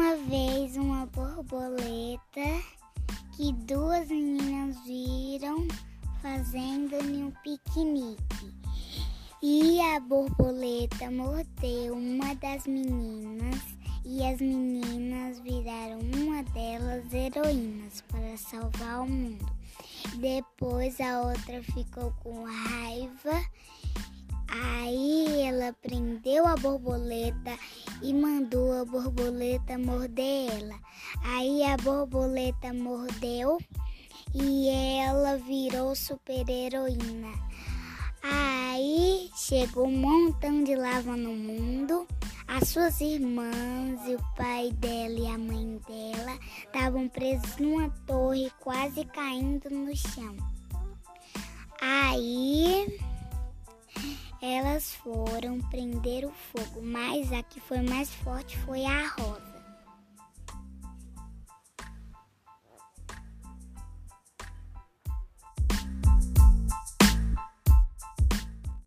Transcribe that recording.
uma vez uma borboleta que duas meninas viram fazendo um piquenique. E a borboleta mordeu uma das meninas e as meninas viraram uma delas heroínas para salvar o mundo. Depois a outra ficou com raiva. Aí ela prendeu a borboleta e mandou a borboleta morder ela. Aí a borboleta mordeu e ela virou super-heroína. Aí chegou um montão de lava no mundo. As suas irmãs e o pai dela e a mãe dela estavam presos numa torre, quase caindo no chão. Aí elas foram prender o fogo, mas a que foi mais forte foi a rosa.